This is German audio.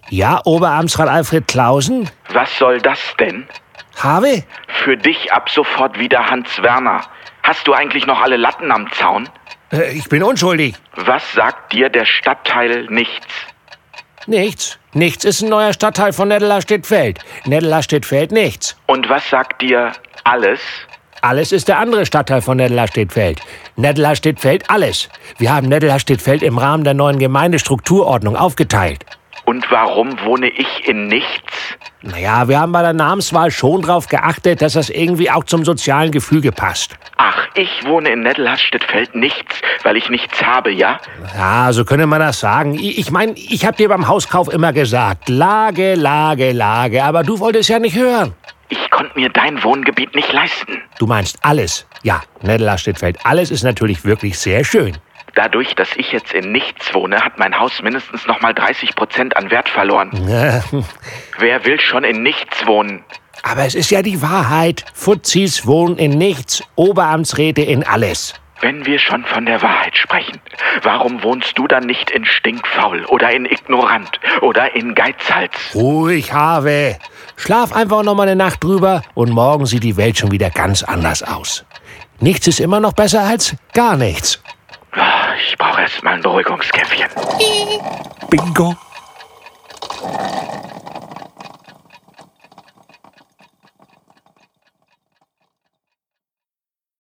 Ja, Oberamtsrat Alfred Clausen? Was soll das denn? Habe? Für dich ab sofort wieder Hans Werner. Hast du eigentlich noch alle Latten am Zaun? Ich bin unschuldig. Was sagt dir der Stadtteil nichts? Nichts. Nichts ist ein neuer Stadtteil von Netteler-Stedt-Feld. Netteler-Stedt-Feld nichts. Und was sagt dir alles? Alles ist der andere Stadtteil von Netteler-Stedt-Feld. Netteler-Stedt-Feld alles. Wir haben Netteler-Stedt-Feld im Rahmen der neuen Gemeindestrukturordnung aufgeteilt. Und warum wohne ich in nichts? Naja, wir haben bei der Namenswahl schon darauf geachtet, dass das irgendwie auch zum sozialen Gefüge passt. Ach, ich wohne in Netteler-Stedt-Feld nichts, weil ich nichts habe, ja? Ja, so könnte man das sagen. Ich meine, ich habe dir beim Hauskauf immer gesagt, Lage, Lage, Lage, aber du wolltest ja nicht hören. Ich konnte mir dein Wohngebiet nicht leisten. Du meinst alles? Ja, Netteler-Stedt-Feld alles ist natürlich wirklich sehr schön. Dadurch, dass ich jetzt in nichts wohne, hat mein Haus mindestens noch mal 30% an Wert verloren. Wer will schon in nichts wohnen? Aber es ist ja die Wahrheit. Fuzis wohnen in nichts, Oberamtsräte in alles. Wenn wir schon von der Wahrheit sprechen, warum wohnst du dann nicht in Stinkfaul oder in Ignorant oder in Geizhals? Ruhig, Harve. Schlaf einfach noch mal eine Nacht drüber und morgen sieht die Welt schon wieder ganz anders aus. Nichts ist immer noch besser als gar nichts. Ich brauche erst mal ein Beruhigungskäffchen. Bingo.